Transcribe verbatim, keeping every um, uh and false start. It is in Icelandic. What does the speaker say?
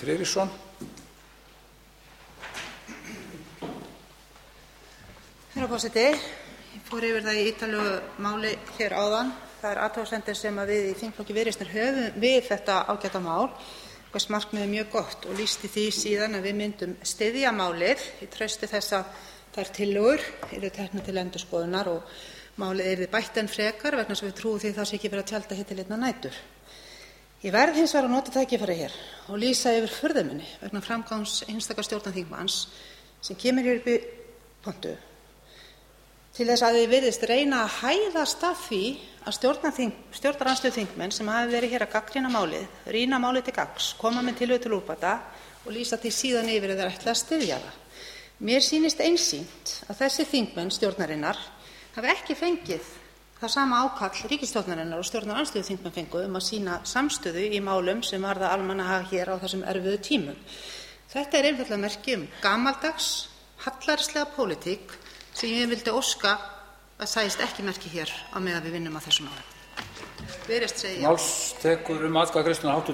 Friðriksson. Herra forseti, ég fór yfir það í ítarlegu máli hér áðan. Það er athugasemdir sem að við í þingflokki Viðreisnar höfum við þetta ágæta mál, hvers markmiðið er mjög gott, og lýsti því síðan að við myndum styðja málið í trausti þess að þær tillögur yrðu teknar til endurskoðunar og málið yrði bætt enn frekar vegna þess að við trúum því það sé ekki verið að tjalda hér til einna nætur. Ég verð hins vegar að nota tækifæri hér og lýsa yfir furðu minni vegna framgangs einstaka stjórnarþingmanns sem kemur hér upp í pontu til þess að þið virðist reyna að hæðast að því að stjórnarandstöðuþingmenn sem hafi verið hér að gagnrýna málið, rýna málið til gagns, koma með tillögu til úrbóta og lýsa því síðan yfir að þeir ætla að styðja það. Mér sýnist einsýnt að þessi þingmenn stjórnarinnar hafi ekki fengið það sama ákall ríkisstjórnarinnar og stjórnarandstöðuþingmenn fengu um að sýna samstöðu í málum sem varða almannahag hér á þessum erfiðu tímum. Þetta er einfaldlega merki um gamaldags, hallærislega pólitík sem ég vildi óska að sæist ekki merki hér á meðan við vinnum að þessu máli. Viðreisn segi já. Máls tekur um atkvæðagreiðsluna háttvirtur